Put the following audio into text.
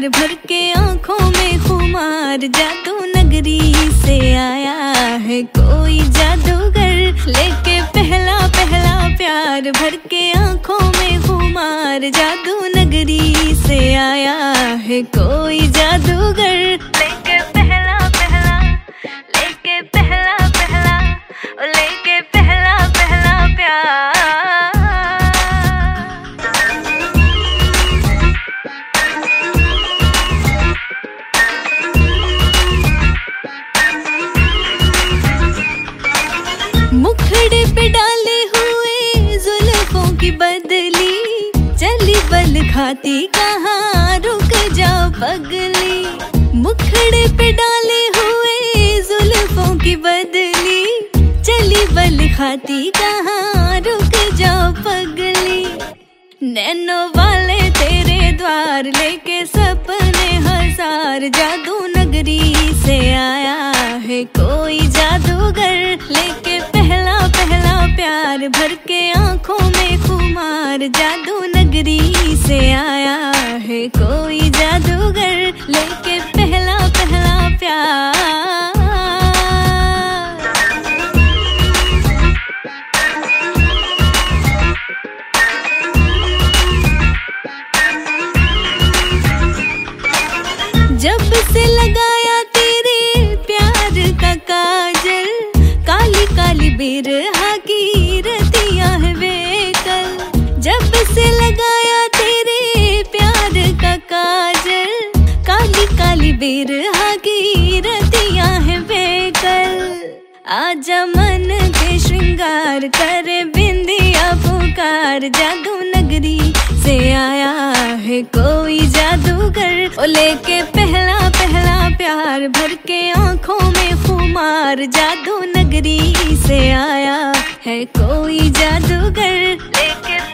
भर के आंखों में खुमार, जादू नगरी से आया है कोई जादूगर, लेके पहला पहला प्यार। भर के आंखों में खुमार, जादू नगरी से आया है कोई जादूगर, लेके पहला पहला, लेके पहला पहला, लेके पहला पहला प्यार। मुखड़े पे डाले हुए जुल्फों की बदली, चली बल खाती कहाँ रुक जाओ पगली। मुखड़े पे डाले हुए जुल्फों की बदली, चली बल खाती कहाँ रुक जाओ पगली। नैनो वाले तेरे द्वार, लेके सपने हजार, जादू नगरी से आया है कोई जादूगर, लेके पहला पहला प्यार। भर के आंखों में खुमार, जादू नगरी से आया है कोई जादूगर, लेके पहला पहला प्यार। जब से लगाया तेरे प्यार का काजल, काली काली बिरहा की रतियां है बेकल। जब से लगाया तेरे प्यार का काजल, काली काली बिरहा की रतियां है बेकल। आजा मन के श्रृंगार, करे बिंदिया पुकार, जादू नगरी से आया है कोई जादूगर, ओ लेके पहला पहला प्यार। भर के आंखों में खुमार, जादू नगरी से आया है कोई जादूगर, लेके